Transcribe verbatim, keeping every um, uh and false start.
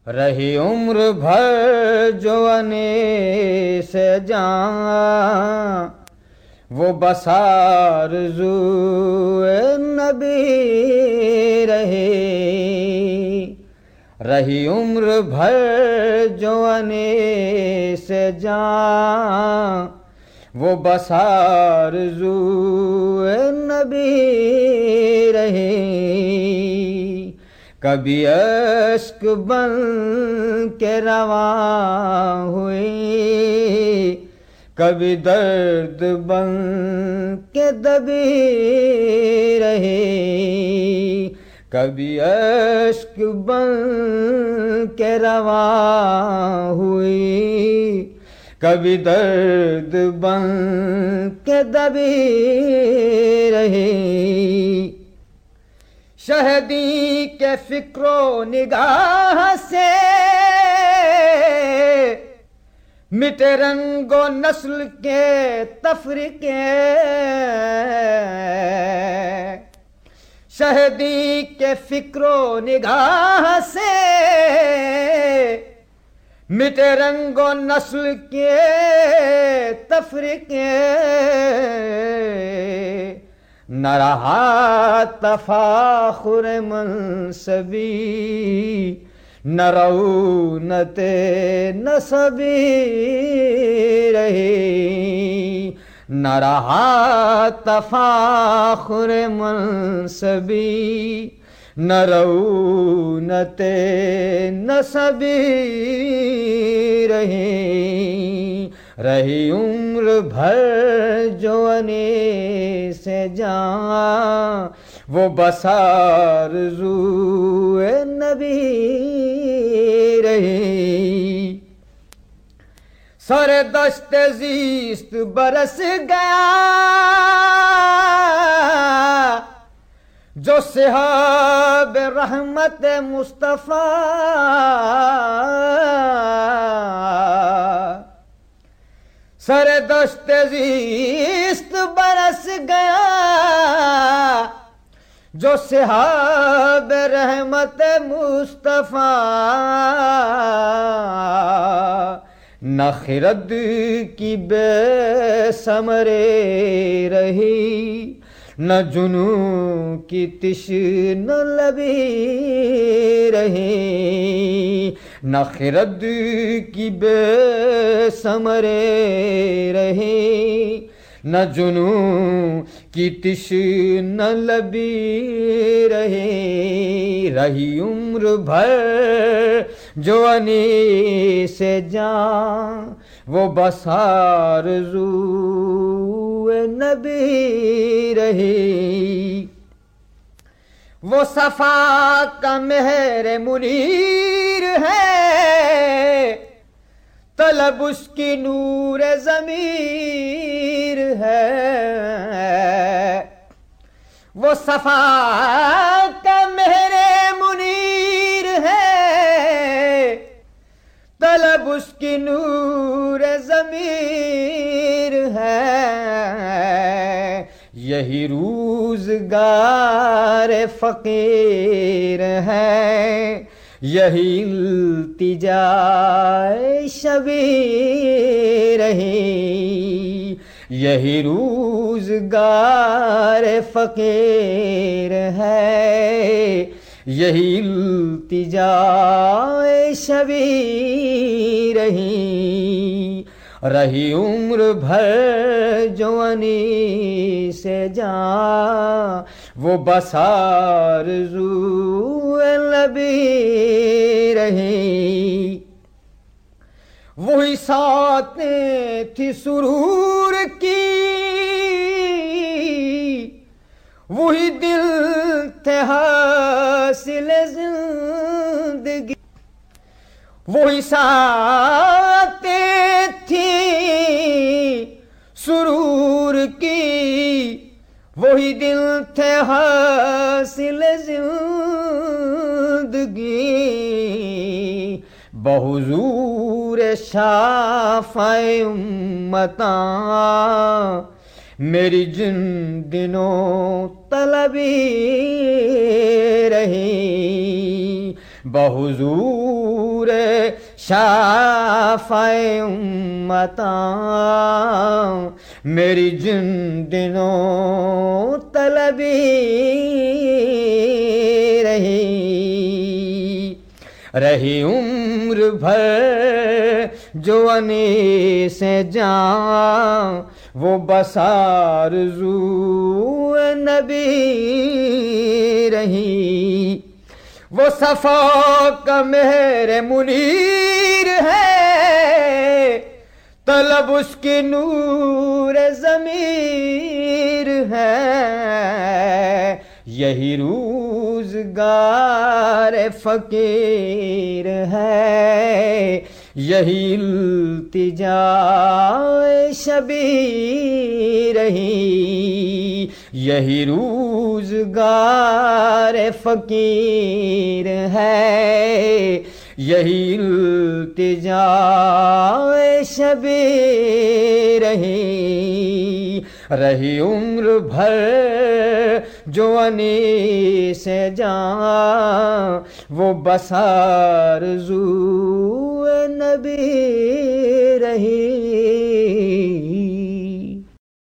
رہی عمر بھر جو انے سے جان وہ بس آرزو نبی رہی رہی عمر بھر جو انے سے جان وہ بس آرزو نبی رہی کبھی اشک بن کے رواں ہوئی کبھی درد بن کے دبی رہی کبھی اشک بن کے رواں ہوئی کبھی درد بن کے دبی رہی شہدی کے فکر و نگاہ سے مٹے رنگ و نسل کے تفرقے شہدی کے فکر و نگاہ سے مٹے رنگ و نسل کے تفرقے نہ رہا تفاخر منصبی نہ رعونت نسبی رہی نہ رہا تفاخر منصبی نہ رعونت نسبی رہی رہی عمر بھر جو انے سے جان وہ بس آرزو نبی رہی سر دشت زیست برس گیا جو صحاب رحمت مصطفیٰ سر دشت زیست برس گیا جو صحاب رحمت مصطفیٰ نہ خرد کی بے ثمرے رہی نہ جنوں کی تشنہ لبی رہی نہ خرد کی بے ثمرے رہی نہ جنوں کی تشنہ لبی رہی رہی عمر بھر جو انے سے جان وہ بس آرزو نبی رہی وہ صفا کا مہر منیر ہے طلب اس کی نور ضمیر ہے وہ صفا کا مہر منیر ہے طلب اس کی نور ضمیر ہے یہی روزگار فقیر ہے یہی التجا شبیر رہی یہی روزگار فقیر ہے یہی التجا شبیر رہی رہی عمر بھر جو انے سے جان وہ بس آرزو نبی رہی وہی ساتیں تھی سرور کی وہی دل تھے حاصل زندگی وہی ساتیں تھی سرور کی وہی دل تھے حاصل زندگی بحضور شافع امتاں میری جن دنوں طلبی رہی بحضور شافع امتاں میری جن دنوں طلبی رہی رہی عمر بھر جو انیس جاں وہ بس آرزو نبی رہی وہ صفا کا مہر منیر ہے طلب اس کی نور ضمیر ہے یہی روزگار فقیر ہے یہی التجا شبیر رہی یہی روزگار فقیر ہے یہی التجا شبیر رہی رہی عمر بھر جو انیس جاں وہ بس آرزو نبی رہی